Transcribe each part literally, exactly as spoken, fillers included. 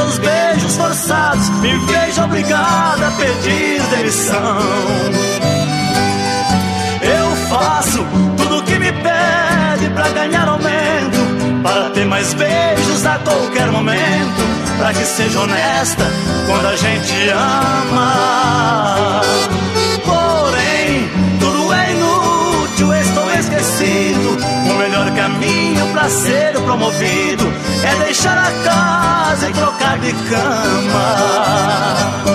teus beijos forçados me vejo obrigada a pedir demissão. Eu faço tudo o que me pede pra ganhar aumento, para ter mais beijos a qualquer momento, pra que seja honesta quando a gente ama. Porém, tudo é inútil, estou esquecido. O melhor caminho pra ser promovido é deixar a casa e trocar de cama.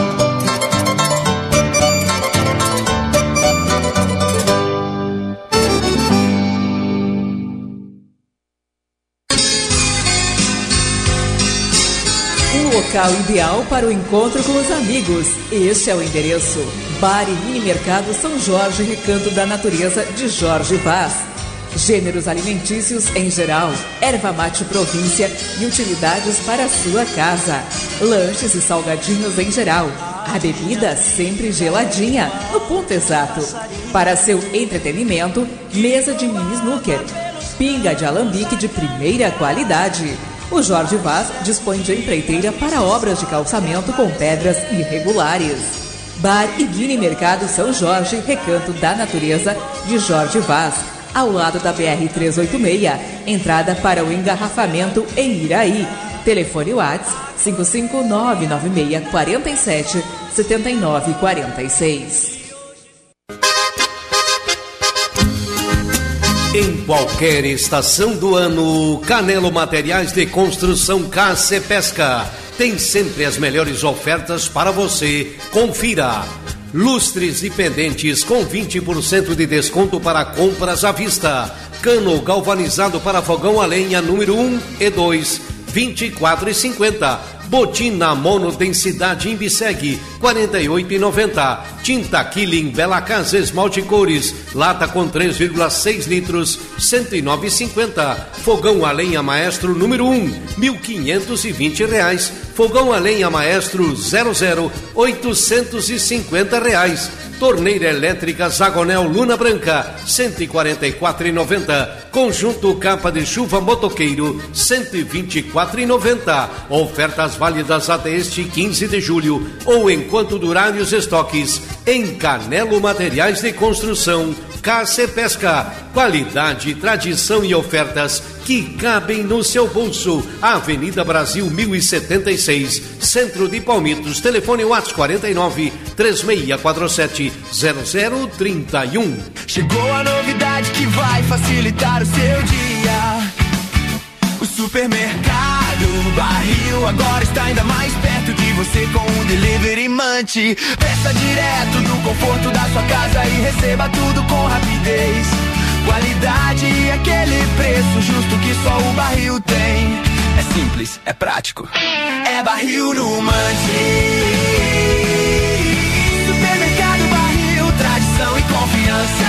Local ideal para o encontro com os amigos. Este é o endereço: Bar e Mini Mercado São Jorge, Recanto da Natureza, de Jorge Vaz. Gêneros alimentícios em geral, erva mate província e utilidades para a sua casa. Lanches e salgadinhos em geral. A bebida sempre geladinha, no ponto exato. Para seu entretenimento, mesa de mini snooker. Pinga de alambique de primeira qualidade. O Jorge Vaz dispõe de empreiteira para obras de calçamento com pedras irregulares. Bar e Mini Mercado São Jorge, Recanto da Natureza, de Jorge Vaz, ao lado da B R trezentos e oitenta e seis, entrada para o engarrafamento em Iraí. Telefone WhatsApp cinco cinco nove nove seis quatro sete sete nove quatro seis. Em qualquer estação do ano, Canelo Materiais de Construção Cacepesca tem sempre as melhores ofertas para você. Confira. Lustres e pendentes com vinte por cento de desconto para compras à vista. Cano galvanizado para fogão a lenha número um e dois, vinte e quatro reais e cinquenta centavos. Botina monodensidade Imbiseg, quarenta e oito reais e noventa centavos. Tinta Killing Bela Casa Esmalte Cores, lata com três vírgula seis litros, cento e nove reais e cinquenta centavos. Fogão a lenha Maestro número um, mil quinhentos e vinte reais. Fogão a lenha Maestro zero zero, oitocentos e cinquenta reais. Torneira elétrica Zagonel Luna Branca, cento e quarenta e quatro reais e noventa centavos. Conjunto capa de chuva motoqueiro, cento e vinte e quatro reais e noventa centavos. Ofertas válidas até este quinze de julho ou enquanto durarem os estoques. Em Canelo Materiais de Construção Cacepesca. Qualidade, tradição e ofertas que cabem no seu bolso. Avenida Brasil mil e setenta e seis, Centro de Palmitos. Telefone WhatsApp quarenta e nove, três seis quatro sete, zero zero três um. Chegou a novidade que vai facilitar o seu dia. O supermercado Barril agora está ainda mais perto de você com o Delivery Munch. Peça direto do conforto da sua casa e receba tudo com rapidez. Qualidade e aquele preço justo que só o Barril tem. É simples, é prático, é Barril no Munch. Supermercado Barril, tradição e confiança.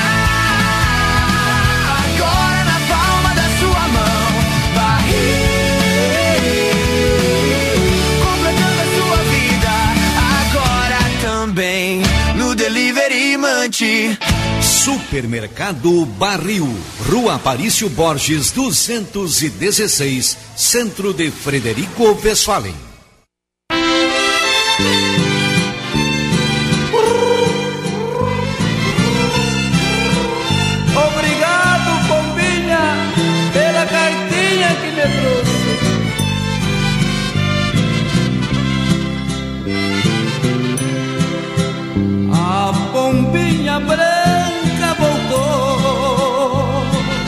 Agora na palma da sua mão. Barril, completando a sua vida. Agora também no Delivery Munch. Supermercado Barril, Rua Aparício Borges duzentos e dezesseis, Centro de Frederico Westphalen. Obrigado, Pombinha, pela cartinha que me trouxe. A pombinha branca voltou,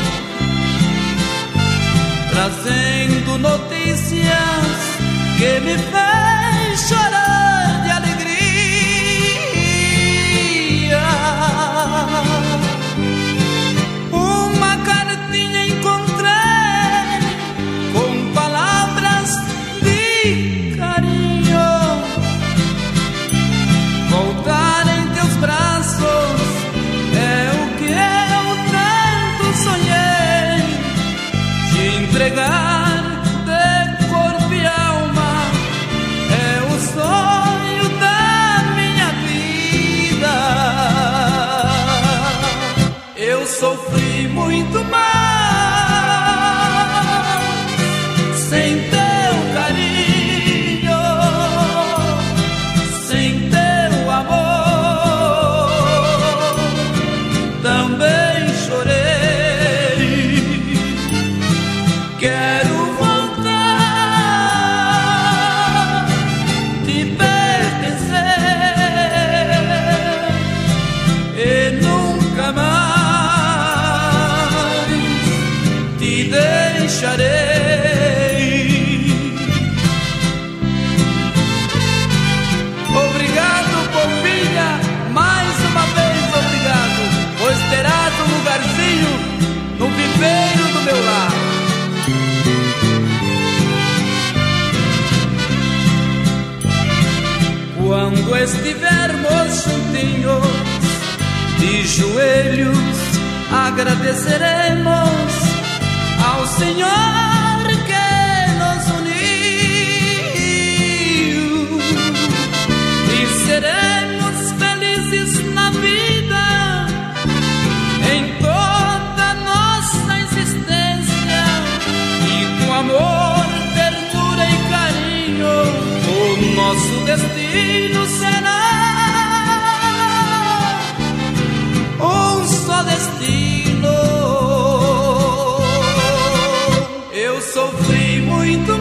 trazendo notícias que me fez chorar de alegria. Uma cartinha encontrei com palavras de carinho. Voltar em teus braços é o que eu tanto sonhei. Te entregar de corpo e alma é o sonho da minha vida. Eu sofri muito mais sem teu carinho. quando estivermos juntinhos, de joelhos agradeceremos ao Senhor que nos uniu e seremos felizes na vida em toda nossa existência, e com amor, ternura e carinho o nosso destino será um só destino. Eu sofri muito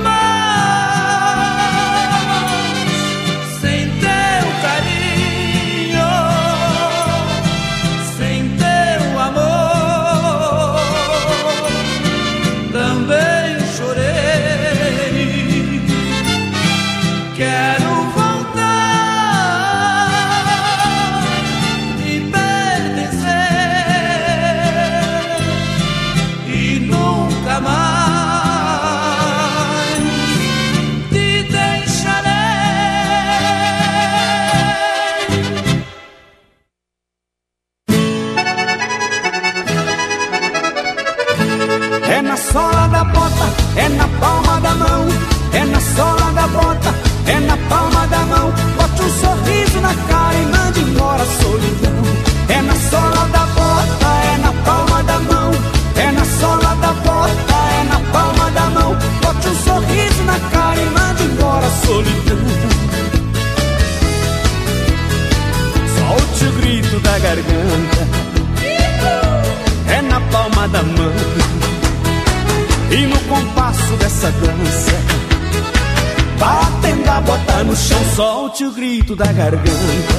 mais sem teu carinho, sem teu amor. Também chorei. Quero voltar e pertencer e nunca mais é na palma da mão, é na sola da bota, é na palma da mão. Bote um sorriso na cara e mande embora a solidão. É na sola da bota, é na palma da mão, é na sola da bota, é na palma da mão. Bote um sorriso na cara e mande embora a solidão. Solte o grito da garganta, é na palma da mão. E no compasso dessa dança, batendo a bota no chão, solte o grito da garganta,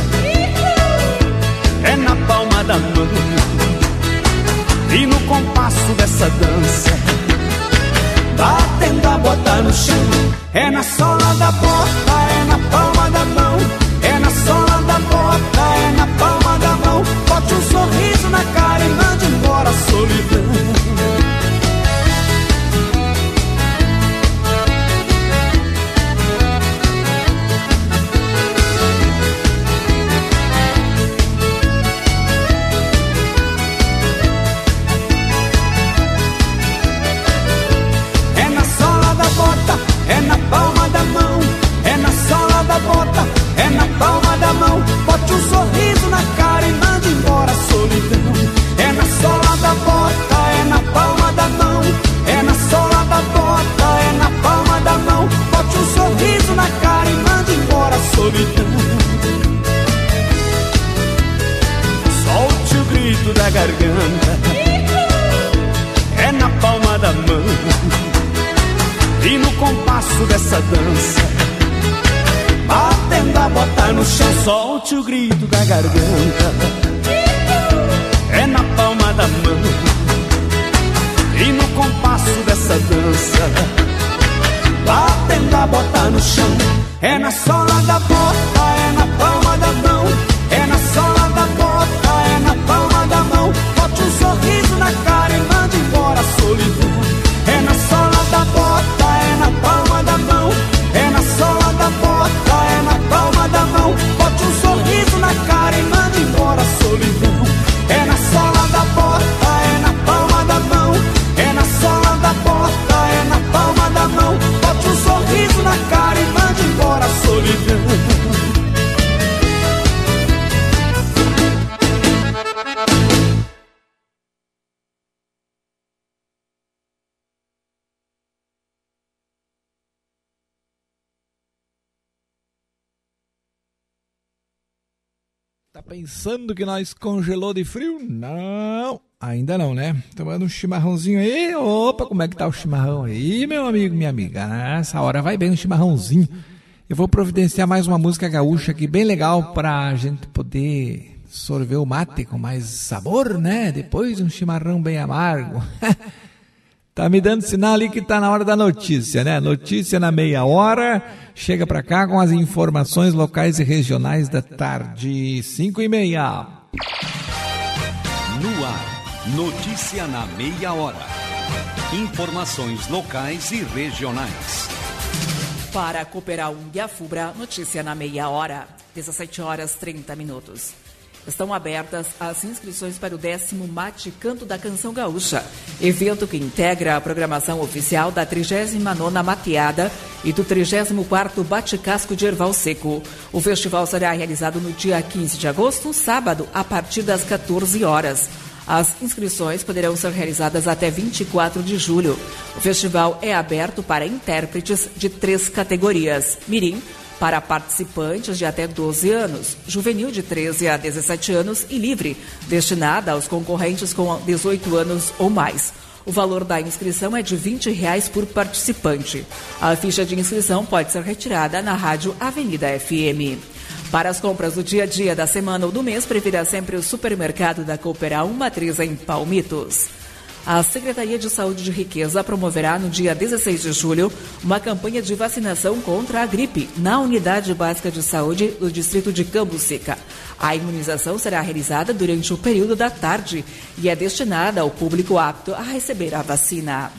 é na palma da mão. E no compasso dessa dança, batendo a bota no chão, é na sola da bota, é na palma da mão, é na sola da bota, é na palma da mão. Bote um sorriso na cara e mande embora a solidão. É na palma da mão, é na sola da bota, é na palma da mão. Bote um sorriso na cara e mande embora a solidão. É na sola da bota, é na palma da mão, é na sola da bota, é na palma da mão. Bote um sorriso na cara e mande embora a solidão. Solte o grito da garganta, é na palma da mão. E no compasso dessa dança, batendo a bota no chão, solte o grito da garganta, é na palma da mão. E no compasso dessa dança, batendo a bota no chão, é na sola da bota, é na palma da mão, é na sola da bota, é na palma da mão. Bote um sorriso na cara e mande embora a solidão. É na sola da bota, é na palma da mão, é na sola da bota, é na palma da mão. Bote um sorriso na cara e mande embora a solidão. É na sola da bota, é na palma da mão, é na sola da bota, é na palma da mão. Bote um sorriso na cara e mande embora a solidão. Tá pensando que nós congelou de frio? Não, ainda não, né? Tomando um chimarrãozinho aí. Opa, como é que tá o chimarrão aí, meu amigo, minha amiga? Nessa hora vai bem um chimarrãozinho. Eu vou providenciar mais uma música gaúcha aqui, bem legal, pra gente poder sorver o mate com mais sabor, né? Depois de um chimarrão bem amargo. Tá me dando sinal ali que tá na hora da notícia, né? Notícia na meia hora. Chega pra cá com as informações locais e regionais da tarde, cinco e meia. No ar, notícia na meia hora. Informações locais e regionais. Para Cooperar um e a Fubra, notícia na meia hora, dezessete horas e trinta minutos. Estão abertas as inscrições para o décimo Mate Canto da Canção Gaúcha, evento que integra a programação oficial da trigésima nona Mateada e do trigésimo quarto Bate-Casco de Erval Seco. O festival será realizado no dia quinze de agosto, sábado, a partir das quatorze horas. As inscrições poderão ser realizadas até vinte e quatro de julho. O festival é aberto para intérpretes de três categorias: mirim, para participantes de até doze anos, juvenil de treze a dezessete anos e livre, destinada aos concorrentes com dezoito anos ou mais. O valor da inscrição é de vinte reais por participante. A ficha de inscrição pode ser retirada na rádio Avenida F M. Para as compras do dia a dia, da semana ou do mês, prefira sempre o supermercado da Cooperar um Matriz em Palmitos. A Secretaria de Saúde de Riqueza promoverá no dia dezesseis de julho uma campanha de vacinação contra a gripe na Unidade Básica de Saúde do Distrito de Cambucica. A imunização será realizada durante o período da tarde e é destinada ao público apto a receber a vacina.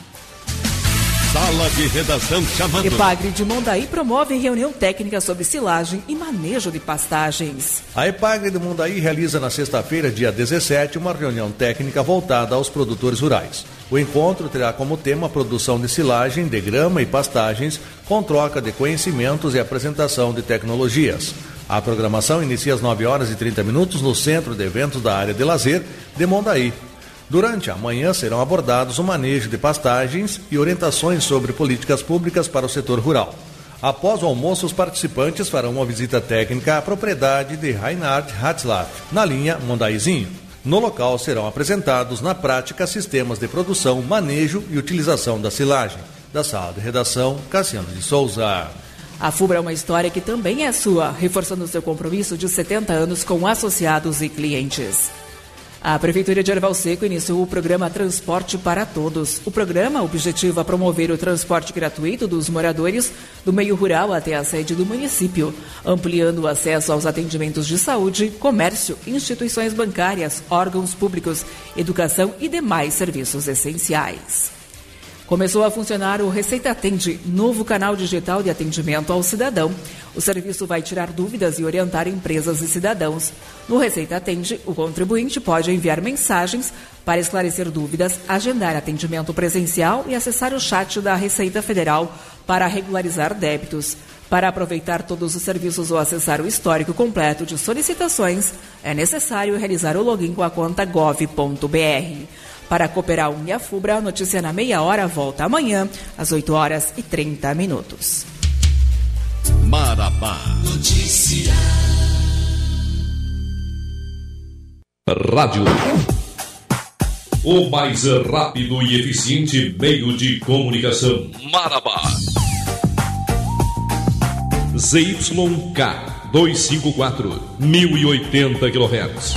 Sala de redação chamando. Epagre de Mondaí promove reunião técnica sobre silagem e manejo de pastagens. A Epagre de Mondaí realiza na sexta-feira, dia dezessete, uma reunião técnica voltada aos produtores rurais. O encontro terá como tema a produção de silagem, de grama e pastagens, com troca de conhecimentos e apresentação de tecnologias. A programação inicia às nove horas e trinta minutos no Centro de Eventos da Área de Lazer de Mondaí. Durante a manhã serão abordados o manejo de pastagens e orientações sobre políticas públicas para o setor rural. Após o almoço, os participantes farão uma visita técnica à propriedade de Reinhard Hatzlaff, na linha Mondaizinho. No local serão apresentados na prática sistemas de produção, manejo e utilização da silagem. Da sala de redação, Cassiano de Souza. A Fubra é uma história que também é sua, reforçando seu compromisso de setenta anos com associados e clientes. A Prefeitura de Erval Seco iniciou o programa Transporte para Todos. O programa objetiva promover o transporte gratuito dos moradores do meio rural até a sede do município, ampliando o acesso aos atendimentos de saúde, comércio, instituições bancárias, órgãos públicos, educação e demais serviços essenciais. Começou a funcionar o Receita Atende, novo canal digital de atendimento ao cidadão. O serviço vai tirar dúvidas e orientar empresas e cidadãos. No Receita Atende, o contribuinte pode enviar mensagens para esclarecer dúvidas, agendar atendimento presencial e acessar o chat da Receita Federal para regularizar débitos. Para aproveitar todos os serviços ou acessar o histórico completo de solicitações, é necessário realizar o login com a conta gov ponto br. Para Cooperar um e a Fubra, a notícia na meia hora volta amanhã, às oito horas e trinta minutos. Marabá. Notícia. Rádio. O mais rápido e eficiente meio de comunicação. Marabá. Z Y K duzentos e cinquenta e quatro, mil e oitenta quilohertz.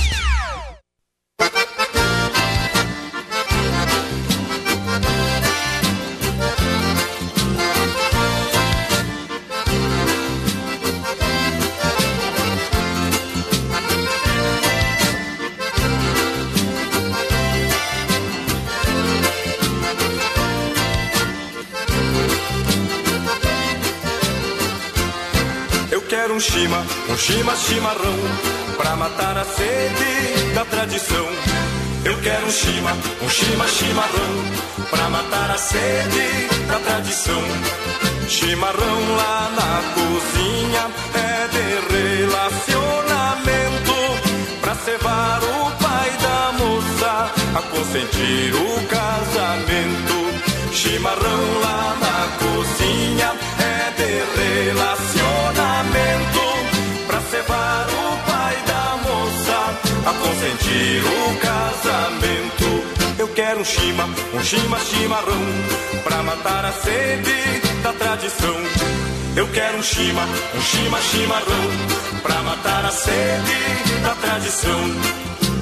Um chima, um chima chimarrão, pra matar a sede da tradição. Eu quero um chima, um chima chimarrão, pra matar a sede da tradição. Chimarrão lá na cozinha é de relacionamento, pra cevar o pai da moça, a consentir o casamento. Chimarrão lá na cozinha é de relacionamento, pra cevar o pai da moça, a consentir o casamento. Eu quero um chima, um chima chimarrão, pra matar a sede da tradição. Eu quero um chima, um chima chimarrão, pra matar a sede da tradição.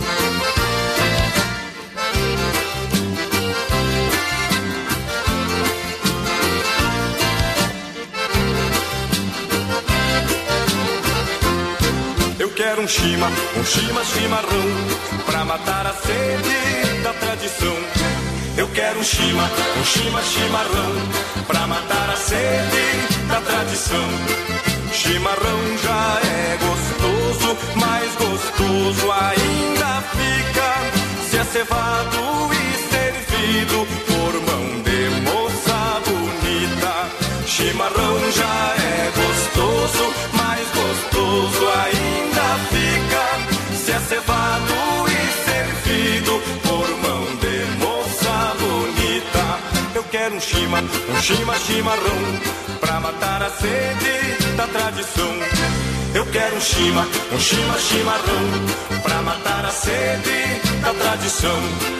Eu quero um chima, um chima chimarrão, pra matar a sede da tradição. Eu quero um chima, um chima chimarrão, pra matar a sede da tradição. Chimarrão já é gostoso, mais gostoso ainda fica se é cevado e servido por mão de moça bonita. Chimarrão já é gostoso, mais gostoso ainda fica se é cevado e servido por mão de moça bonita. Eu quero um chima, um chima chimarrão, pra matar a sede da tradição. Eu quero um chima, um chima chimarrão, pra matar a sede da tradição.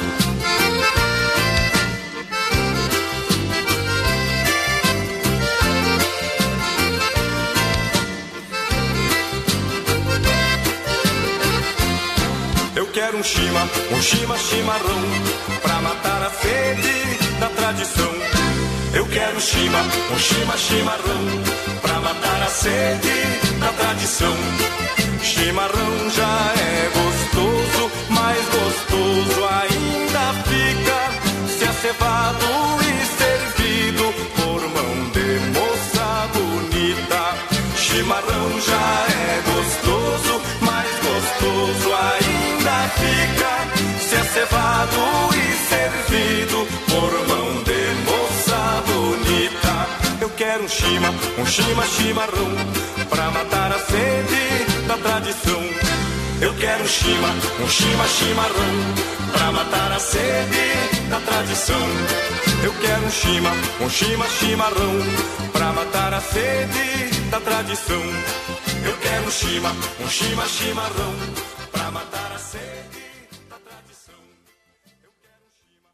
Eu quero um chima, um chima chimarrão, pra matar a sede da tradição. Eu quero um chima, um chima chimarrão, pra matar a sede da tradição. Chimarrão já é gostoso, mais gostoso ainda fica se é cevado e servido por mão de moça bonita. Chimarrão já é gostoso, mais gostoso ainda fica se é cevado e servido por mão de moça bonita. Eu quero um chima, um chima chimarrão, pra matar a sede da tradição. Eu quero um chima, um chima chimarrão, pra matar a sede da tradição. Eu quero um chima, um chima chimarrão, pra matar a sede da tradição. Eu quero um chima, um chima chimarrão, pra matar a sede da tradição. Eu quero um chima.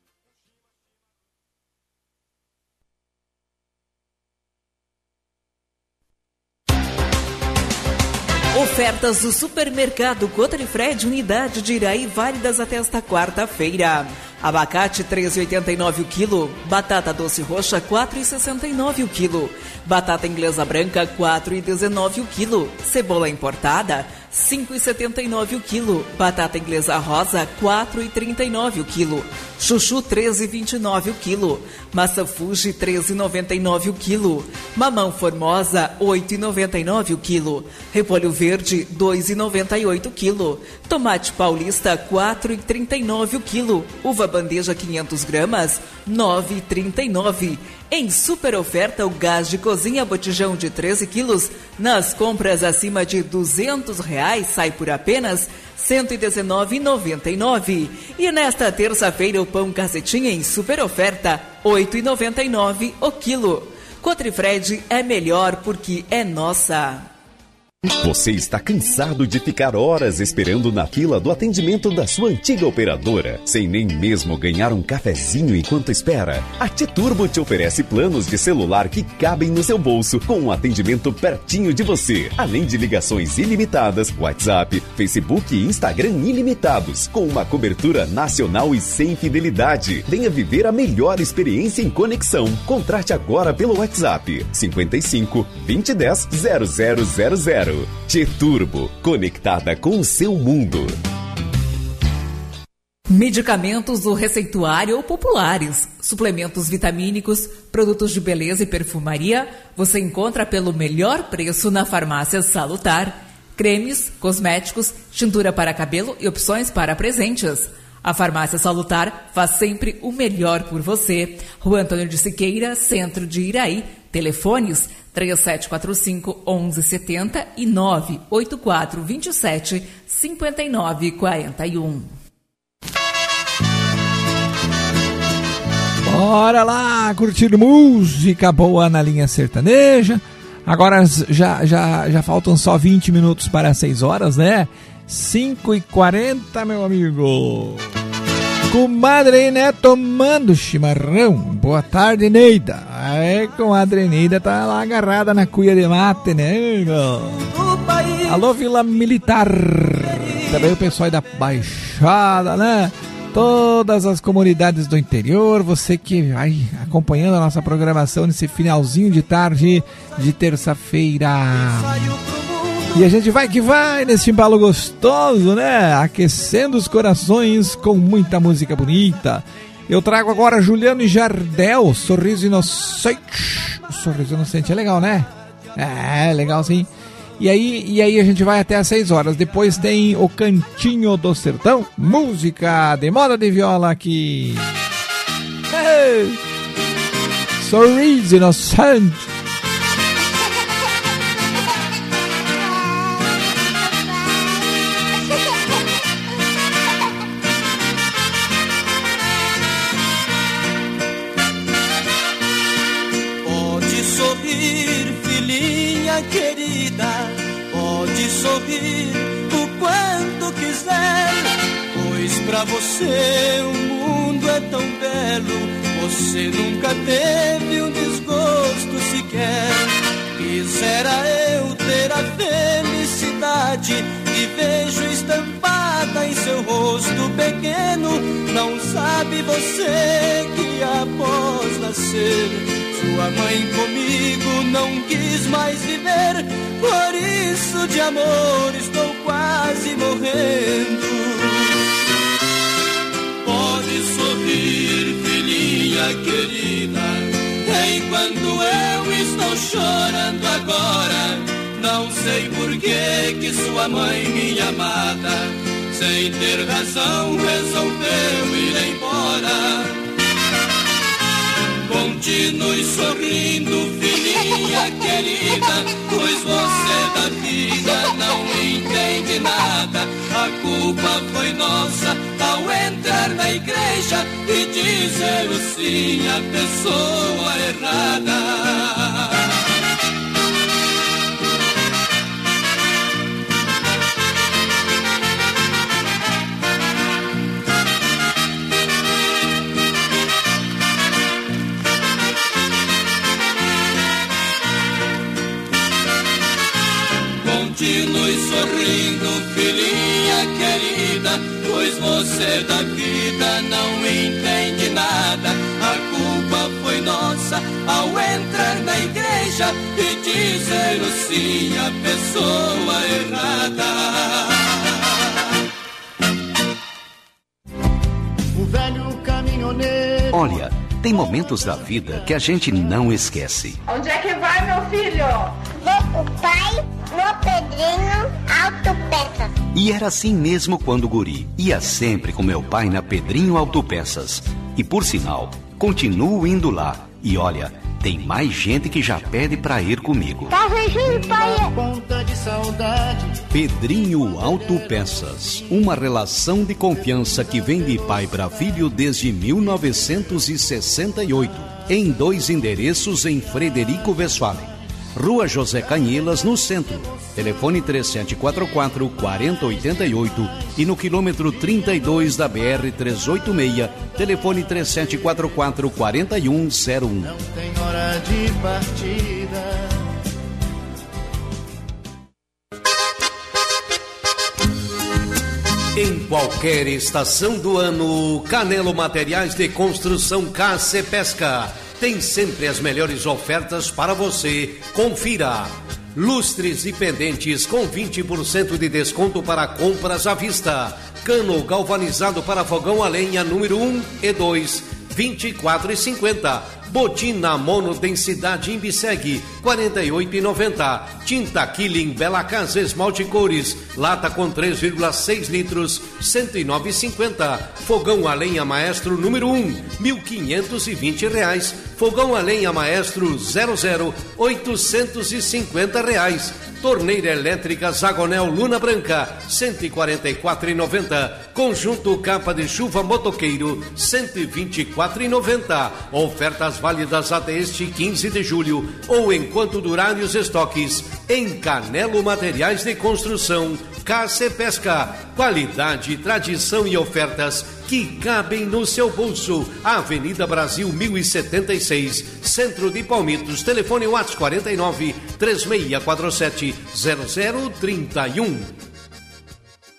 Ofertas do Supermercado Cotrifred, unidade de Iraí, válidas até esta quarta-feira. Abacate três reais e oitenta e nove o quilo, batata doce roxa quatro reais e sessenta e nove o quilo, batata inglesa branca quatro reais e dezenove o quilo, cebola importada cinco reais e setenta e nove o quilo, batata inglesa rosa quatro reais e trinta e nove o quilo, chuchu três reais e vinte e nove o quilo, maçã Fuji três reais e noventa e nove o quilo, mamão Formosa oito reais e noventa e nove o quilo, repolho verde dois reais e noventa e oito o quilo, tomate paulista quatro reais e trinta e nove o quilo, uva bandeja quinhentas gramas nove reais e trinta e nove. Em super oferta, o gás de cozinha botijão de treze quilos, nas compras acima de duzentos reais, sai por apenas cento e dezenove reais e noventa e nove. E nesta terça-feira, o pão cacetinha em super oferta, oito reais e noventa e nove o quilo. Cotrifred é melhor porque é nossa. Você está cansado de ficar horas esperando na fila do atendimento da sua antiga operadora, sem nem mesmo ganhar um cafezinho enquanto espera? A T-Turbo te oferece planos de celular que cabem no seu bolso, com um atendimento pertinho de você, além de ligações ilimitadas, WhatsApp, Facebook e Instagram ilimitados, com uma cobertura nacional e sem fidelidade. Venha viver a melhor experiência em conexão. Contrate agora pelo WhatsApp cinquenta e cinco, vinte e dez, zero zero zero zero. T-Turbo, conectada com o seu mundo. Medicamentos do receituário ou populares, suplementos vitamínicos, produtos de beleza e perfumaria, você encontra pelo melhor preço na Farmácia Salutar. Cremes, cosméticos, tintura para cabelo e opções para presentes. A Farmácia Salutar faz sempre o melhor por você. Rua Antônio de Siqueira, centro de Iraí. Telefones três sete quatro cinco, onze setenta e nove oito quatro dois sete, cinco nove quatro um. Bora lá, curtir música boa na linha sertaneja. Agora já, já, já faltam só vinte minutos para seis horas, né? cinco e quarenta, meu amigo. Comadre Neida tomando chimarrão. Boa tarde, Neida. É, comadre Neida tá lá agarrada na cuia de mate, né? Alô, Vila Militar. Também o pessoal aí da Baixada, né? Todas as comunidades do interior, você que vai acompanhando a nossa programação nesse finalzinho de tarde de terça-feira. E a gente vai que vai nesse embalo gostoso, né? Aquecendo os corações com muita música bonita. Eu trago agora Juliano e Jardel, Sorriso Inocente. Sorriso Inocente é legal, né? É, legal sim. E aí, e aí a gente vai até às seis horas. Depois tem o Cantinho do Sertão, música de moda de viola aqui. Hey! Sorriso Inocente. Querida, pode sorrir o quanto quiser, pois pra você o mundo é tão belo. Você nunca teve um desgosto sequer. Quisera eu ter a felicidade que vejo estampada em seu rosto pequeno. Não sabe você que após nascer sua mãe comigo não quis mais viver. Por isso de amor estou quase morrendo. Pode sorrir, filhinha querida, enquanto eu estou chorando agora. Não sei por que que sua mãe, minha amada, sem ter razão resolveu ir embora. Continue sorrindo, filhinha querida, pois você da vida não entende nada. A culpa foi nossa ao entrar na igreja e dizer o sim à pessoa errada. Continue sorrindo, filhinha querida, pois você da vida não entende nada. A culpa foi nossa ao entrar na igreja e dizer o sim à pessoa errada. O velho caminhoneiro. Olha, tem momentos da vida que a gente não esquece. Onde é que vai, meu filho? Ver o pai no Pedrinho Autopeças. E era assim mesmo quando guri. Ia sempre com meu pai na Pedrinho Autopeças. E por sinal, continuo indo lá. E olha, tem mais gente que já pede pra ir comigo. Tá vendo, pai? Ponta de saudade. Pedrinho Autopeças, uma relação de confiança que vem de pai para filho desde mil novecentos e sessenta e oito, em dois endereços em Frederico Westphalen. Rua José Canhelas, no centro. Telefone três sete quatro quatro, quatro zero oito oito e no quilômetro trinta e dois da B R trezentos e oitenta e seis, telefone três sete quatro quatro, quatro um zero um. Não tem hora de partida. Em qualquer estação do ano, Canelo Materiais de Construção Cacepesca tem sempre as melhores ofertas para você. Confira. Lustres e pendentes com vinte por cento de desconto para compras à vista. Cano galvanizado para fogão a lenha número um e dois, vinte e quatro reais e cinquenta centavos. Botina monodensidade Imbiseg, quarenta e oito reais e noventa centavos. Tinta Killing Bela Casa Esmalte Cores, lata com três vírgula seis litros, cento e nove reais e cinquenta centavos. Fogão a lenha Maestro número um, mil quinhentos e vinte reais. Fogão a lenha Maestro zero zero, oitocentos e cinquenta reais. Torneira elétrica Zagonel Luna Branca, cento e quarenta e quatro reais e noventa centavos. Conjunto capa de chuva motoqueiro, cento e vinte e quatro reais e noventa centavos. Ofertas válidas até este quinze de julho ou enquanto durarem os estoques. Em Canelo Materiais de Construção Cacepesca, qualidade, tradição e ofertas que cabem no seu bolso. Avenida Brasil mil e setenta e seis, Centro de Palmitos. Telefone WhatsApp quarenta e nove, três seis quatro sete, zero zero três um.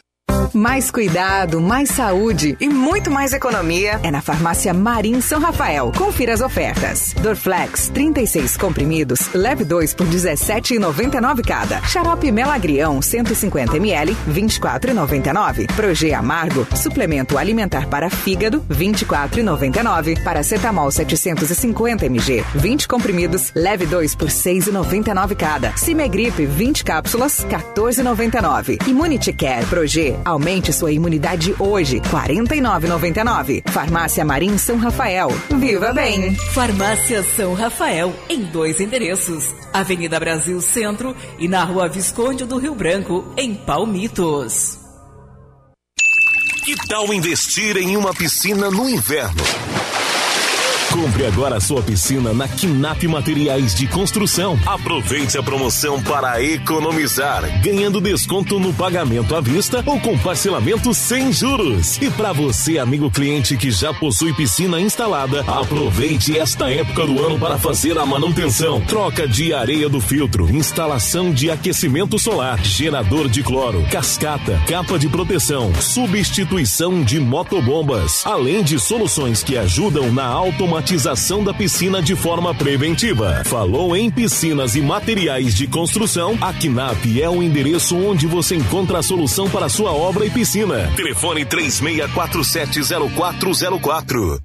Mais cuidado, mais saúde e muito mais economia é na Farmácia Marim São Rafael. Confira as ofertas. Dorflex, trinta e seis comprimidos, leve dois por dezessete reais e noventa e nove centavos cada. Xarope Melagrião, cento e cinquenta mililitros, vinte e quatro reais e noventa e nove centavos. Proge Amargo, suplemento alimentar para fígado, vinte e quatro reais e noventa e nove centavos. Paracetamol setecentos e cinquenta mililitros, vinte comprimidos, leve dois por seis reais e noventa e nove centavos cada. Cimegripe, vinte cápsulas, quatorze reais e noventa e nove centavos. Immunity Care Proge, aumente sua imunidade hoje, quarenta e nove reais e noventa e nove centavos. Farmácia Marim São Rafael. Viva bem! Farmácia São Rafael, em dois endereços. Avenida Brasil Centro e na Rua Visconde do Rio Branco, em Palmitos. Que tal investir em uma piscina no inverno? Compre agora a sua piscina na Quinap Materiais de Construção. Aproveite a promoção para economizar, ganhando desconto no pagamento à vista ou com parcelamento sem juros. E para você, amigo cliente que já possui piscina instalada, aproveite esta época do ano para fazer a manutenção. Troca de areia do filtro, instalação de aquecimento solar, gerador de cloro, cascata, capa de proteção, substituição de motobombas, além de soluções que ajudam na automatização da piscina de forma preventiva. Falou em piscinas e materiais de construção? A Quinap é o endereço onde você encontra a solução para a sua obra e piscina. Telefone três seis quatro sete zero quatro zero quatro.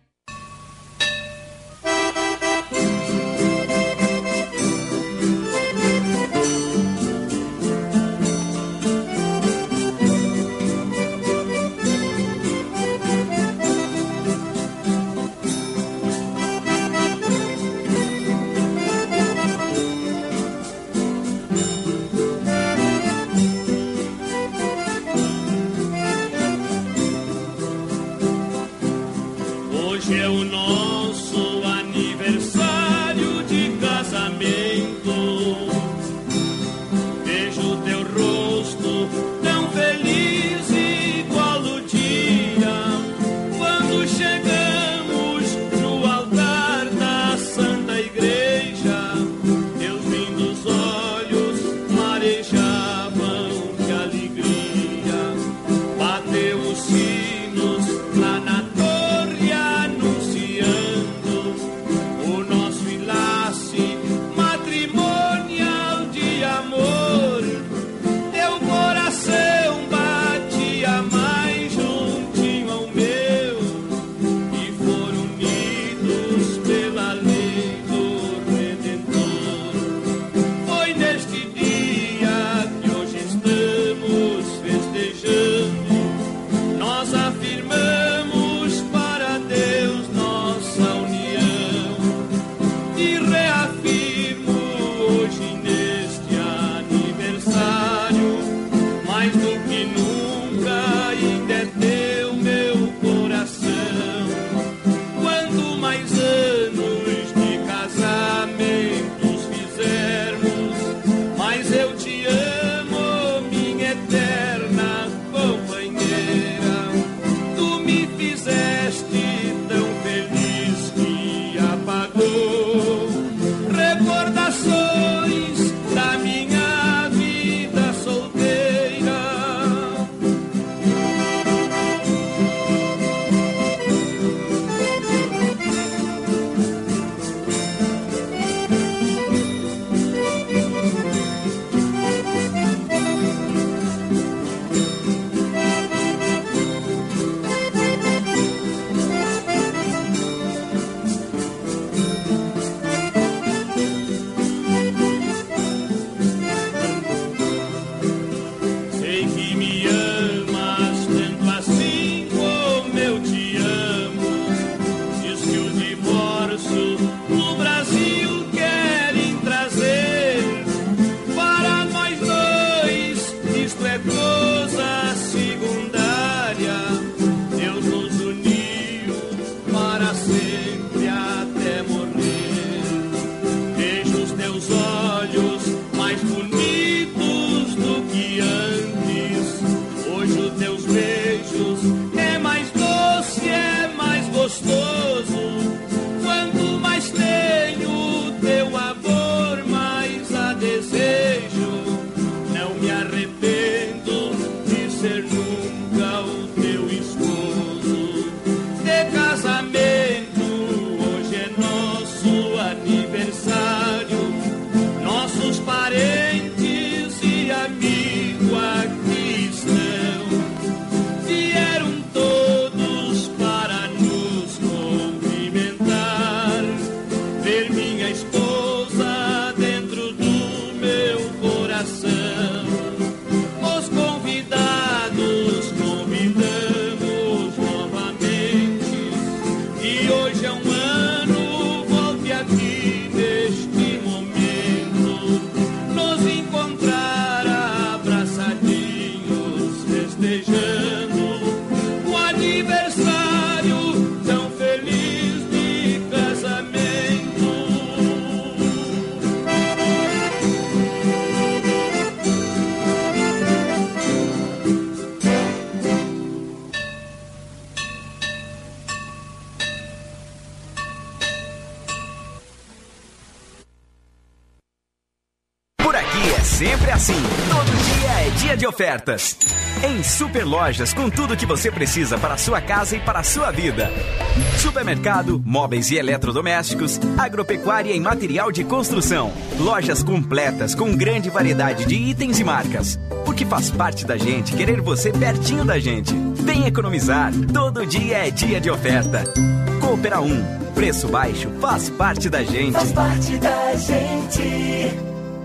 sempre assim. Todo dia é dia de ofertas. Em Super Lojas, com tudo que você precisa para a sua casa e para a sua vida. Supermercado, móveis e eletrodomésticos, agropecuária e material de construção. Lojas completas com grande variedade de itens e marcas. Porque faz parte da gente querer você pertinho da gente. Vem economizar. Todo dia é dia de oferta. Coopera um. Preço baixo faz parte da gente. Faz parte da gente.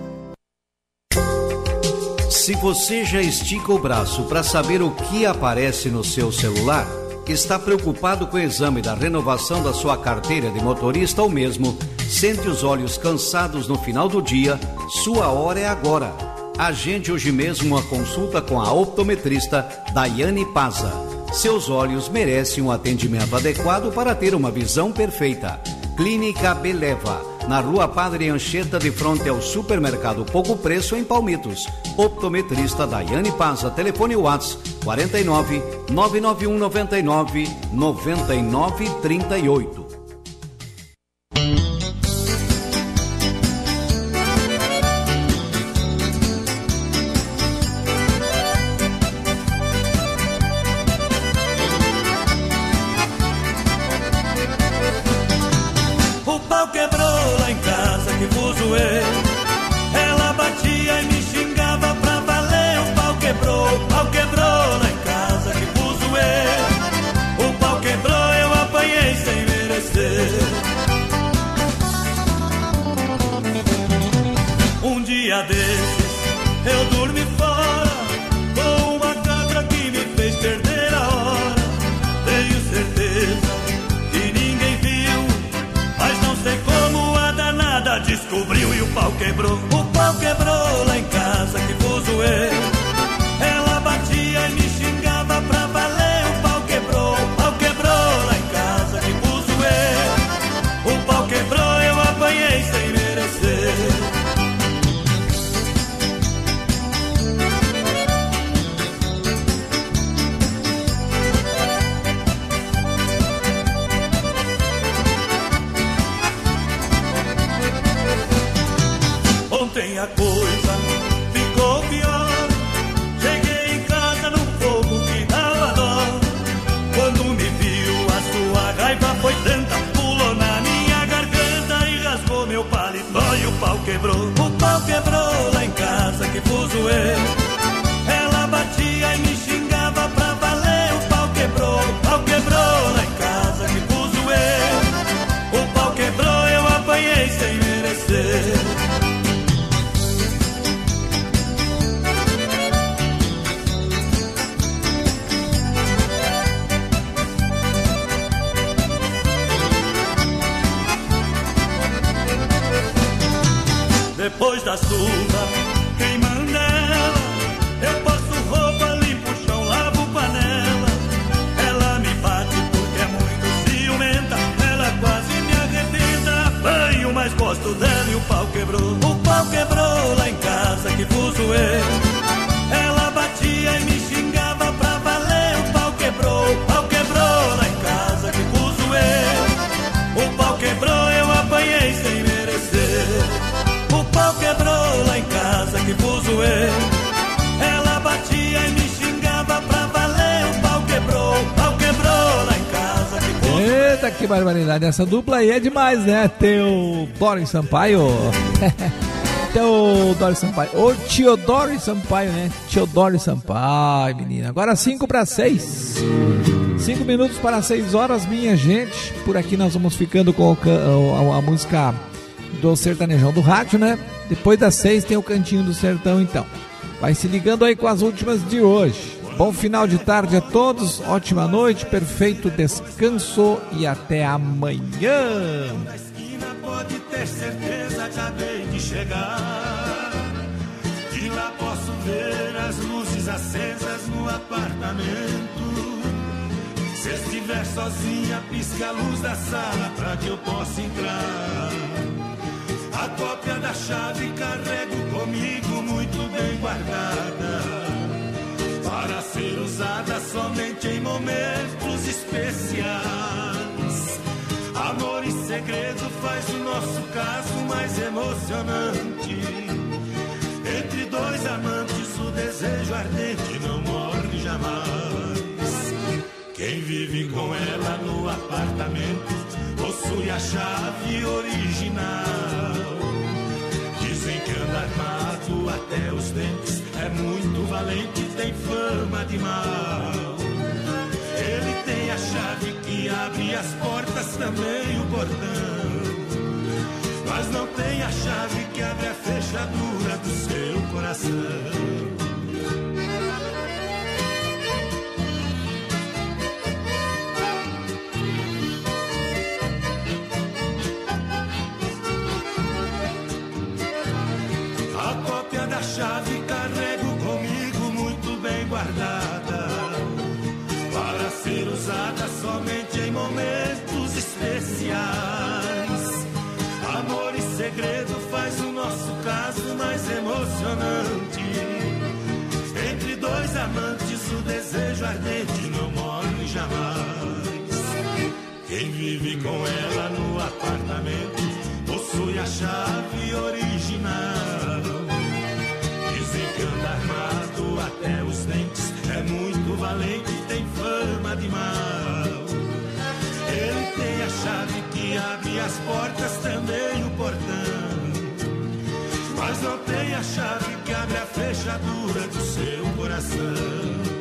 Se você já estica o braço para saber o que aparece no seu celular, está preocupado com o exame da renovação da sua carteira de motorista ou mesmo sente os olhos cansados no final do dia, sua hora é agora. Agende hoje mesmo uma consulta com a optometrista Daiane Paza. Seus olhos merecem um atendimento adequado para ter uma visão perfeita. Clínica Beleva, na Rua Padre Anchieta, de frente ao supermercado Pouco Preço, em Palmitos. Optometrista Daiane Paza, telefone WhatsApp quarenta e nove, nove nove um noventa e nove, noventa e nove trinta e oito. Descobriu e o pau quebrou, o pau quebrou lá em casa que vos zoei. Ela batia e me xingava pra valer. O pau quebrou, o pau quebrou lá em casa que vos zoei. O pau quebrou, eu apanhei sem merecer. Ontem a coisa ficou pior. Cheguei em casa num fogo que dava dó. Quando me viu, a sua raiva foi tanta, pulou na minha garganta e rasgou meu paletó e o pau quebrou. O pau quebrou lá em casa que vos zoei. Ela batia e me xingava pra valer. O pau quebrou, o pau quebrou lá em casa que vos zoei. O pau quebrou, eu apanhei sem merecer. Depois da chuva, quem manda ela? Eu passo roupa, limpo o chão, lavo panela. Ela me bate porque é muito ciumenta. Ela quase me arrebenta. Apanho, mas gosto dela e o pau quebrou. O pau quebrou lá em casa que vos zoei. Ela batia e me xingava pra valer. O pau quebrou, o pau quebrou lá em casa que vos zoei. O pau quebrou, eu apanhei sem merecer. O pau quebrou lá em casa que vos zoei. Ela batia e me xingava pra valer. O pau quebrou, o pau quebrou lá em casa que vos zoei. Eita, que barbaridade. Essa dupla aí é demais, né? Teu Doris Sampaio. Teu Doris Sampaio. Ô, Teodoro Sampaio, né? Teodoro Sampaio, menina. Agora cinco para seis. Cinco minutos para seis horas, minha gente. Por aqui nós vamos ficando com a, a, a música do Sertanejão do Rádio, né? Depois das seis tem o Cantinho do Sertão, então. Vai se ligando aí com as últimas de hoje. Bom final de tarde a todos, ótima noite, perfeito descanso e até amanhã. Na esquina pode ter certeza, acabei de chegar. De lá posso ver as luzes acesas no apartamento. Se estiver sozinha, pisca a luz da sala pra que eu possa entrar. A cópia da chave carrego comigo muito bem guardada, para ser usada somente em momentos especiais. Amor e segredo faz o nosso caso mais emocionante. Entre dois vive com ela no apartamento possui a chave original. Dizem que anda armado até os dentes, é muito valente, tem fama de mal. Ele tem a chave que abre as portas, também o portão, mas não tem a chave que abre a fechadura do seu coração. A chave carrego comigo muito bem guardada, para ser usada somente em momentos especiais. Amor e segredo faz o nosso caso mais emocionante. Entre dois amantes o desejo ardente não morre jamais. Quem vive com ela no apartamento possui a chave original. Dizem que anda armado até os dentes, é muito valente, tem fama de mal. Ele tem a chave que abre as portas, também o portão, mas não tem a chave que abre a fechadura do seu coração.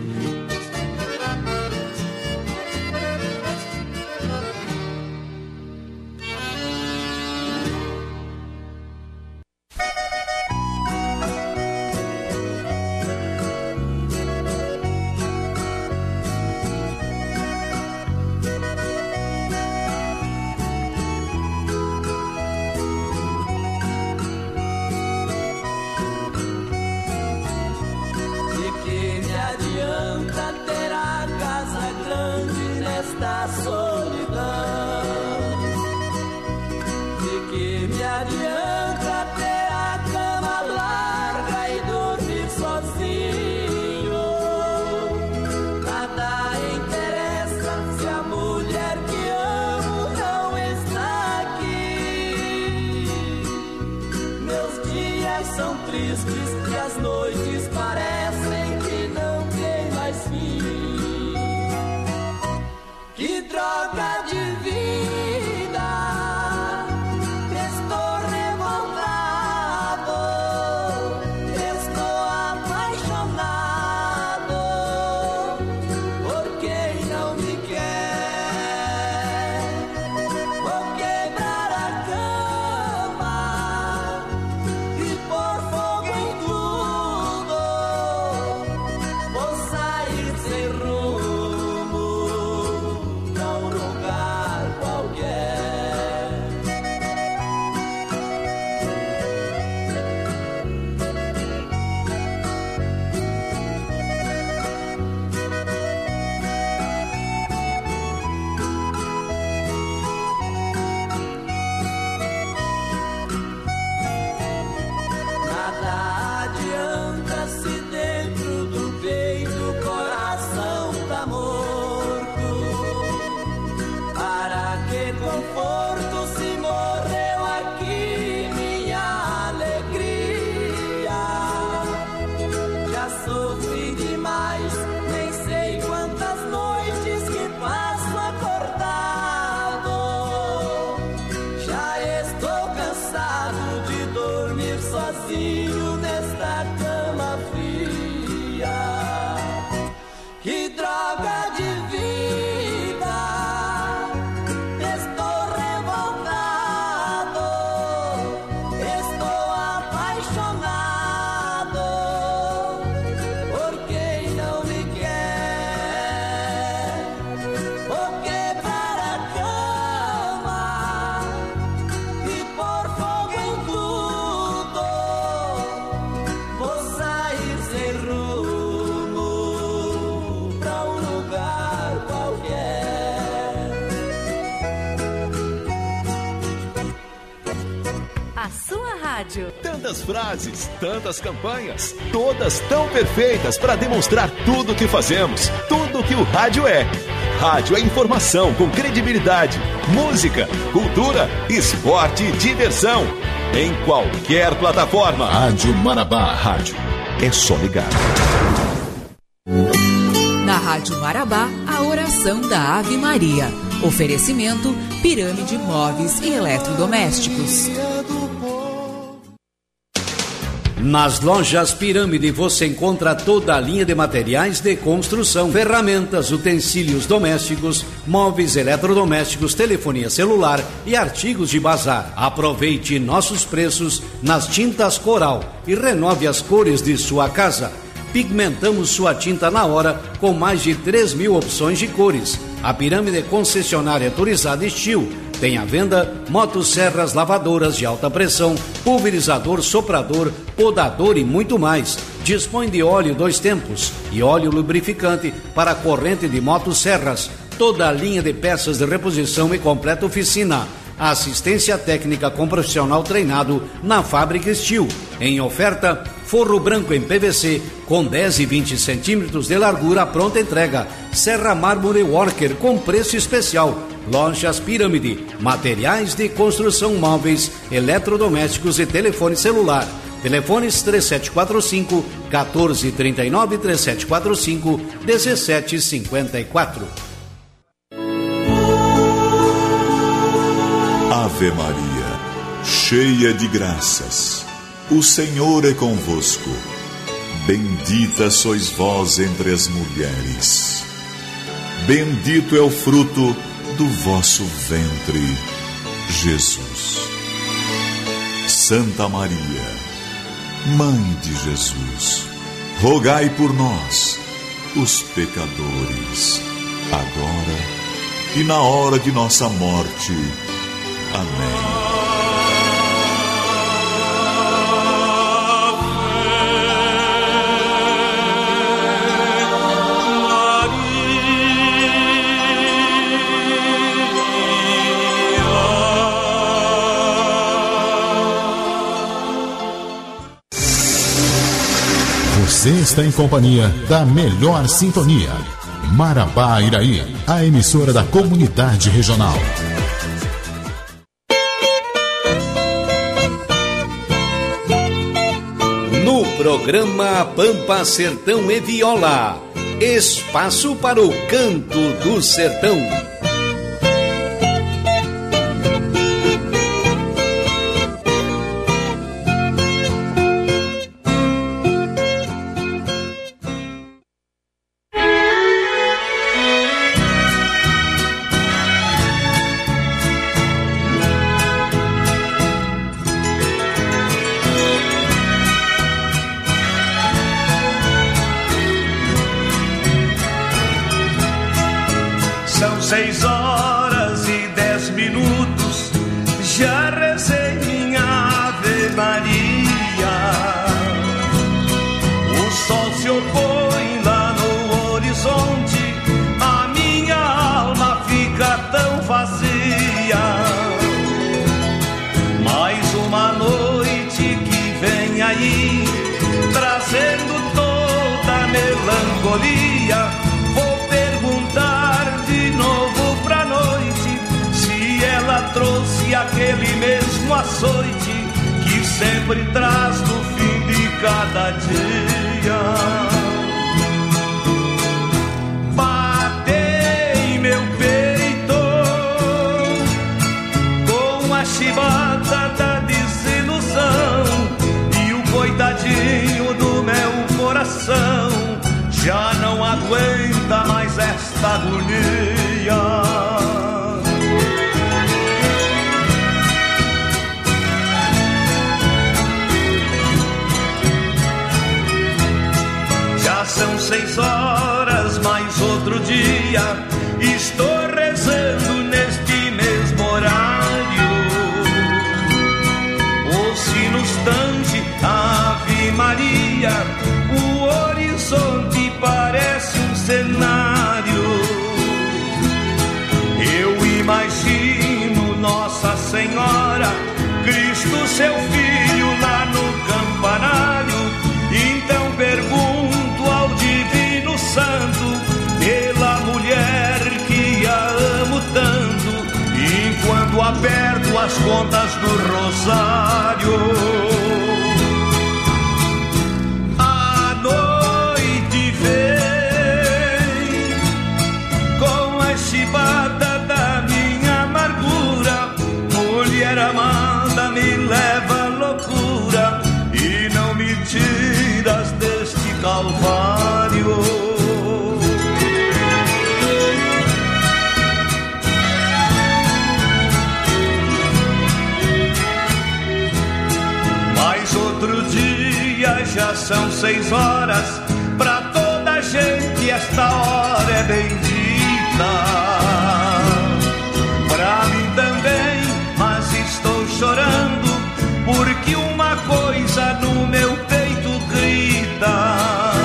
Tantas frases, tantas campanhas, todas tão perfeitas para demonstrar tudo o que fazemos, tudo o que o rádio é. Rádio é informação com credibilidade, música, cultura, esporte e diversão. Em qualquer plataforma. Rádio Marabá. Rádio. É só ligar. Na Rádio Marabá, a oração da Ave Maria. Oferecimento Pirâmide Móveis e Eletrodomésticos. Nas lojas Pirâmide você encontra toda a linha de materiais de construção, ferramentas, utensílios domésticos, móveis eletrodomésticos, telefonia celular e artigos de bazar. Aproveite nossos preços nas tintas Coral e renove as cores de sua casa. Pigmentamos sua tinta na hora com mais de três mil opções de cores. A Pirâmide é concessionária autorizada Steel. Tem à venda motosserras, lavadoras de alta pressão, pulverizador, soprador, podador e muito mais. Dispõe de óleo dois tempos e óleo lubrificante para a corrente de motosserras. Toda a linha de peças de reposição e completa oficina. Assistência técnica com profissional treinado na fábrica Steel. Em oferta, forro branco em P V C com dez e vinte centímetros de largura à pronta entrega. Serra mármore Worker com preço especial. Lojas Pirâmide, materiais de construção móveis, eletrodomésticos e telefone celular. Telefones três sete quatro cinco, um quatro três nove, três sete quatro cinco, um sete cinco quatro. Ave Maria, cheia de graças, o Senhor é convosco. Bendita sois vós entre as mulheres. Bendito é o fruto do vosso ventre, Jesus. Santa Maria, Mãe de Jesus, rogai por nós, os pecadores, agora e na hora de nossa morte. Amém. Você está em companhia da melhor sintonia. Marabá Iraí, a emissora da comunidade regional. No programa Pampa, Sertão e Viola, espaço para o canto do sertão. Seis horas e dez minutos, já rezei minha Ave Maria. O sol se opõe lá no horizonte, a minha alma fica tão vazia. Mais uma noite que vem aí, trazendo toda a melancolia. Vou perguntar de novo pra noite se ela trouxe aquele mesmo açoite que sempre traz no fim de cada dia. Batei meu peito com a chibata da desilusão e o coitadinho do meu coração já não aguenta mais esta agonia. Já são seis horas, mais outro dia, estou rezando neste mesmo horário. O sinos tange, Ave Maria, o horizonte parece um cenário. Eu imagino Nossa Senhora, Cristo seu Filho lá no campanário. Então pergunto ao Divino Santo pela mulher que a amo tanto, enquanto aperto as contas do rosário. são seis horas, pra toda a gente esta hora é bendita. Pra mim também, mas estou chorando, porque uma coisa no meu peito grita.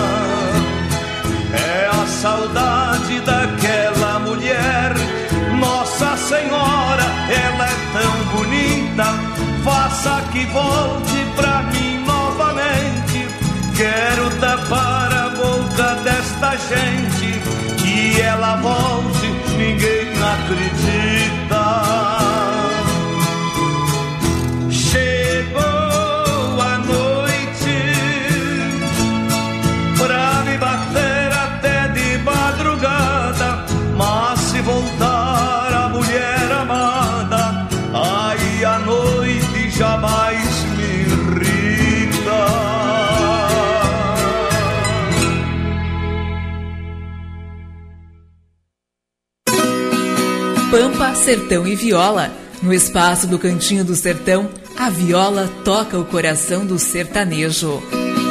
É a saudade daquela mulher, Nossa Senhora, ela é tão bonita. Faça que volte pra mim novamente. Quero tapar a boca desta gente, que ela volte, ninguém acredita. Chegou a noite pra me bater até de madrugada, mas se voltar a mulher amada, aí a noite jamais me irrita. Pampa, Sertão e Viola. No espaço do Cantinho do Sertão, a viola toca o coração do sertanejo.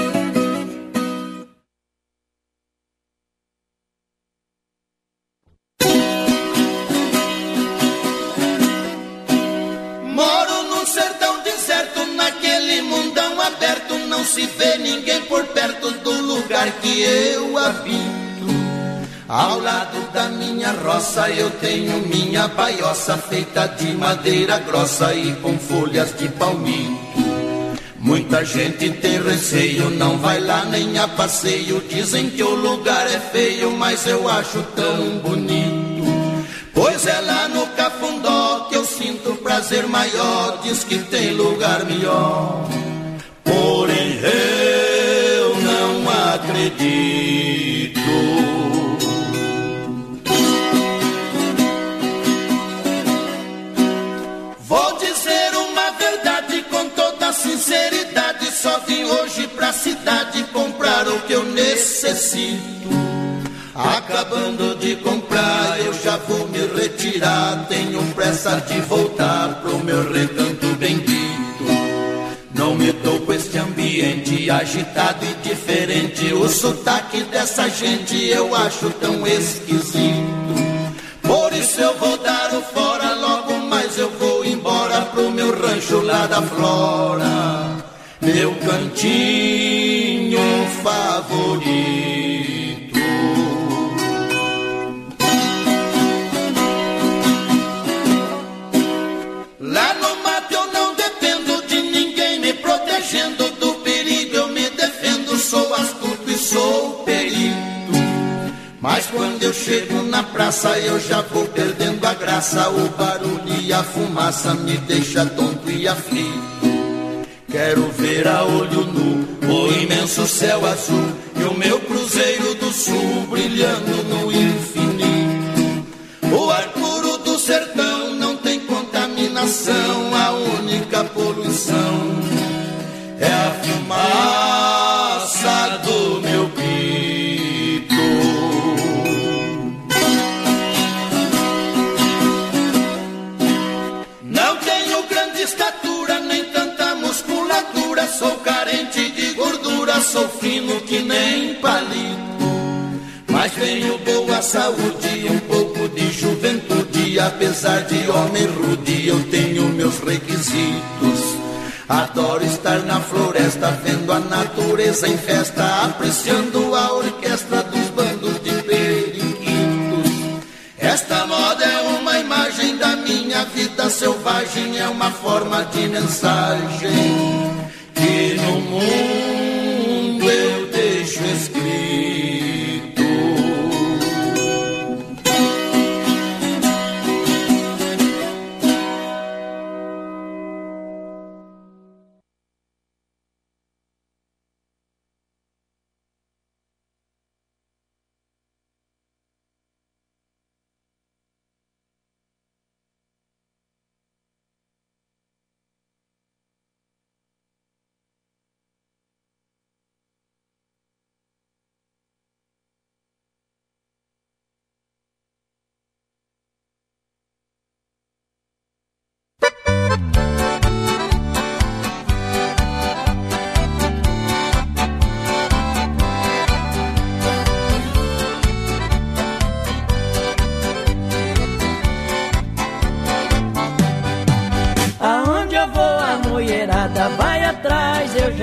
Moro num sertão deserto, naquele mundão aberto, não se vê ninguém por perto do lugar que eu habito. Ao lado da minha roça eu tenho minha baioça, feita de madeira grossa e com folhas de palmito. Muita gente tem receio, não vai lá nem a passeio. Dizem que o lugar é feio, mas eu acho tão bonito. Pois é lá no Cafundó que eu sinto prazer maior. Diz que tem lugar melhor, porém eu não acredito. Vou dizer uma verdade com toda sinceridade. Só vim hoje pra cidade comprar o que eu necessito. Acabando de comprar eu já vou me retirar. Tenho pressa de voltar pro meu recanto bendito. Não me dou com este ambiente agitado e diferente. O sotaque dessa gente eu acho tão esquisito. Por isso eu vou dar o fora, logo mais eu vou embora pro meu rancho lá da Flora, meu cantinho favorito. Lá no mato eu não dependo de ninguém me protegendo. Do perigo eu me defendo, sou astuto e sou perito. Mas quando eu chego na praça eu já vou perdendo a graça. O barulho e a fumaça me deixa tonto e aflito. Quero ver a olho nu o imenso céu azul e o meu cruzeiro do sul brilhando no infinito. O ar puro do sertão não tem contaminação. A única poluição é a fumaça do meu pito. Não tenho grande estatura, nem tanta musculatura. Sou carente de gordura, sou fino que nem palito. Mas tenho boa saúde, um pouco de juventude. Apesar de homem rude, eu tenho meus requisitos. Adoro estar na floresta, vendo a natureza em festa, apreciando a orquestra dos bandos de periquitos. Esta moda é uma imagem da minha vida selvagem, é uma forma de mensagem que no mundo eu deixo escrito.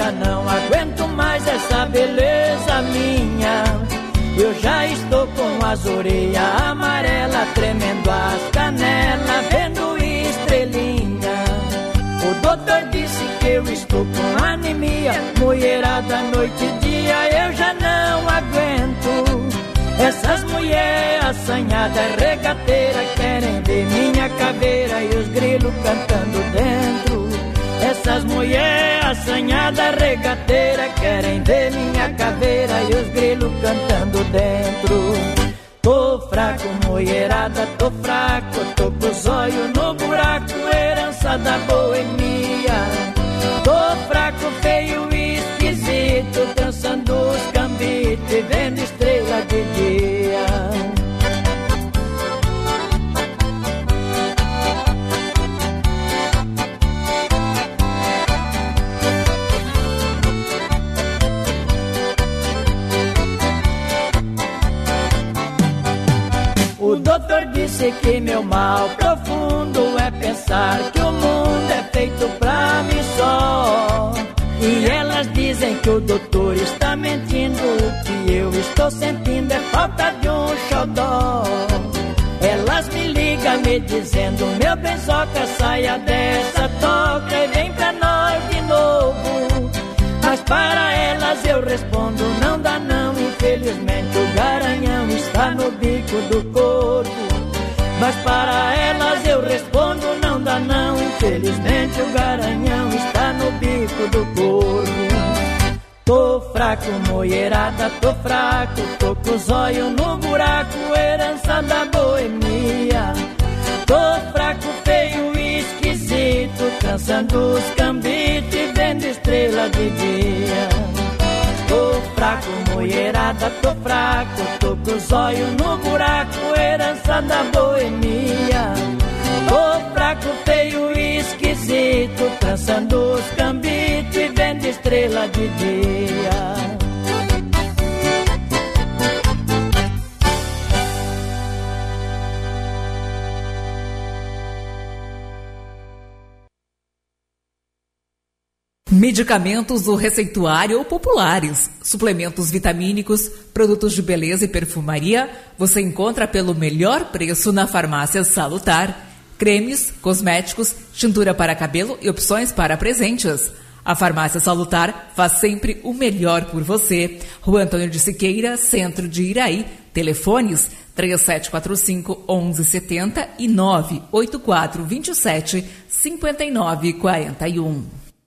já não aguento mais essa beleza minha. Eu já estou com as orelhas amarelas, tremendo as canelas, vendo estrelinha. O doutor disse que eu estou com anemia, mulherada noite e dia eu já não aguento. Essas mulheres assanhadas, regateiras, querem ver minha caveira e os grilos cantando dentro. Essas mulheres assanhadas, regateiras, querem ver minha caveira e os grilos cantando dentro. Tô fraco, mulherada, tô fraco, tô com os olhos no buraco, herança da boemia. Tô fraco, feio e esquisito, dançando os cambitos e vendo estrela de dia. O doutor disse que meu mal profundo é pensar que o mundo é feito pra mim só. E elas dizem que o doutor está mentindo, o que eu estou sentindo é falta de um xodó. Elas me ligam me dizendo, meu benzoca, saia dessa toca e vem pra nós de novo. Mas para elas eu respondo, não dá não, infelizmente o garanhão está no bico do corpo. Mas para elas eu respondo, não dá não, infelizmente o garanhão está no bico do corpo. Tô fraco, mulherada, tô fraco, tô com os olhos no buraco, herança da boemia. Tô fraco, feio e esquisito, dançando os cambitos e vendo estrela de dia. Tô fraco, mulherada, tô fraco, tô com os olhos no buraco, herança da boemia. Tô fraco, feio e esquisito, dançando os cambitos e vendo estrela de dia. Medicamentos do receituário ou populares, suplementos vitamínicos, produtos de beleza e perfumaria, você encontra pelo melhor preço na Farmácia Salutar. Cremes, cosméticos, tintura para cabelo e opções para presentes. A Farmácia Salutar faz sempre o melhor por você. Rua Antônio de Siqueira, centro de Iraí. Telefones três sete quatro cinco, onze setenta e nove oito quatro dois sete, cinco nove quatro um.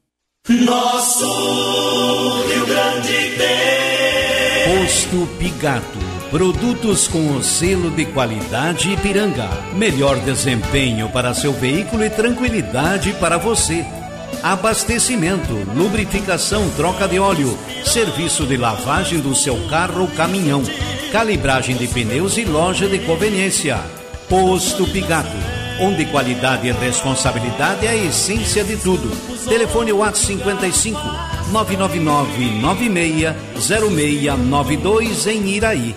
Nosso Rio Grande tem Posto Pigato, produtos com o selo de qualidade Ipiranga. Melhor desempenho para seu veículo e tranquilidade para você. Abastecimento, lubrificação, troca de óleo, serviço de lavagem do seu carro ou caminhão, calibragem de pneus e loja de conveniência. Posto Pigato, onde qualidade e responsabilidade é a essência de tudo. Telefone WhatsApp cinquenta e cinco, nove nove nove, nove seis zero seis nove dois em Iraí.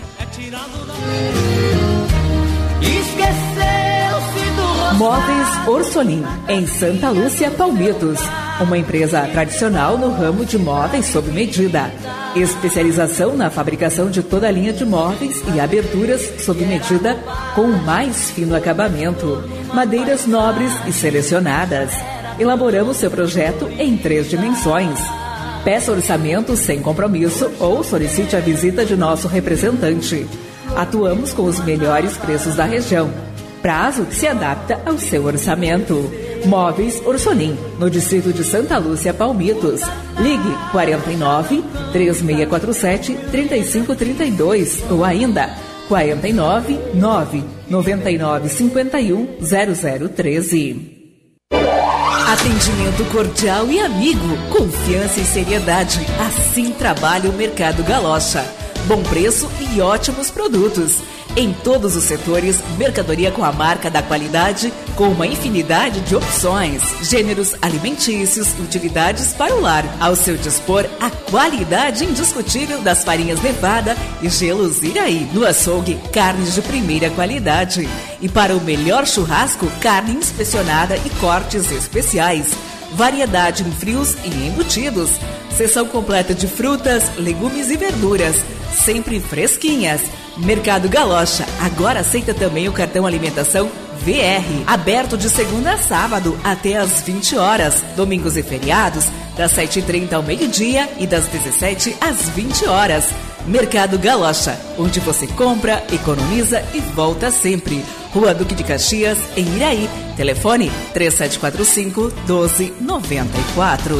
Móveis Orsolim, em Santa Lúcia, Palmitos. Uma empresa tradicional no ramo de móveis sob medida. Especialização na fabricação de toda a linha de móveis e aberturas sob medida com o mais fino acabamento. Madeiras nobres e selecionadas. Elaboramos seu projeto em três dimensões. Peça orçamento sem compromisso ou solicite a visita de nosso representante. Atuamos com os melhores preços da região. Prazo que se adapta ao seu orçamento. Móveis Orsolim, no distrito de Santa Lúcia, Palmitos. Ligue quarenta e nove, três seis quatro sete, três cinco três dois ou ainda quarenta e nove, nove nove nove cinco um, zero zero um três. Atendimento cordial e amigo, confiança e seriedade. Assim trabalha o Mercado Galocha. Bom preço e ótimos produtos. Em todos os setores, mercadoria com a marca da qualidade, com uma infinidade de opções, gêneros alimentícios e utilidades para o lar. Ao seu dispor, a qualidade indiscutível das farinhas Nevada e gelos Iraí. No açougue, carnes de primeira qualidade. E para o melhor churrasco, carne inspecionada e cortes especiais. Variedade em frios e embutidos. Seção completa de frutas, legumes e verduras, sempre fresquinhas. Mercado Galocha agora aceita também o cartão alimentação V R, aberto de segunda a sábado até às vinte horas, domingos e feriados das sete e trinta ao meio-dia e das dezessete às vinte horas. Mercado Galocha, onde você compra, economiza e volta sempre. Rua Duque de Caxias, em Iraí. Telefone três sete quatro cinco, um dois nove quatro.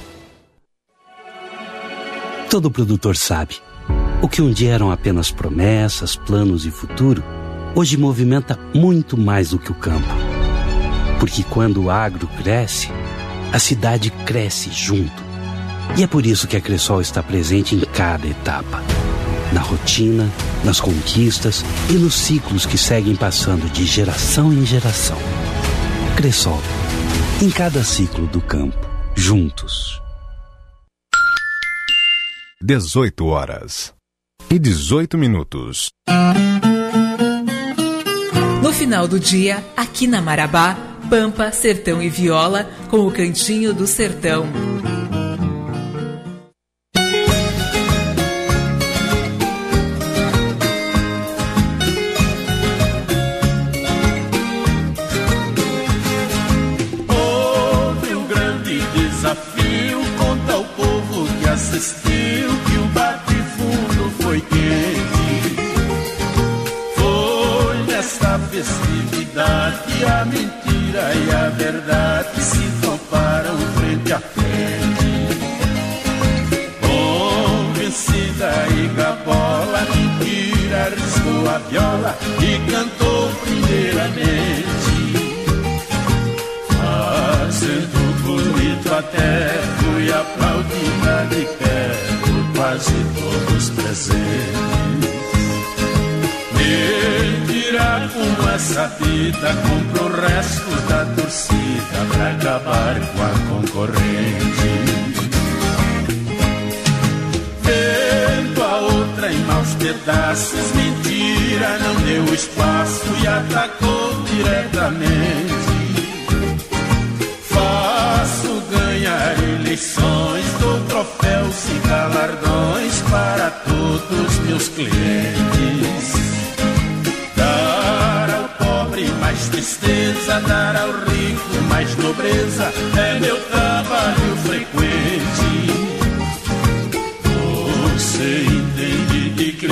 Todo produtor sabe. O que um dia eram apenas promessas, planos e futuro, hoje movimenta muito mais do que o campo. Porque quando o agro cresce, a cidade cresce junto. E é por isso que a Cressol está presente em cada etapa. Na rotina, nas conquistas e nos ciclos que seguem passando de geração em geração. Cressol, em cada ciclo do campo, juntos. dezoito horas e dezoito minutos. No final do dia, aqui na Marabá, Pampa, Sertão e Viola, com o Cantinho do Sertão. Houve um grande desafio contra o povo que assistiu, que o bate-fundo foi quente. Foi nessa festividade a mentira e a verdade se toparam frente a frente. Convencida e gabola, mentira arriscou a viola e cantou primeiramente. Fazendo bonito até fui aplaudida de pé por quase todos presentes. Mentira como essa vida comprou o resto da torcida pra acabar com a concorrente. Vendo a outra em maus pedaços, mentira não deu espaço e atacou diretamente. Faço ganhar eleições, dou troféus e galardões para todos meus clientes. Dar ao pobre mais tristeza, dar ao rico mais nobreza, é meu trabalho frequente.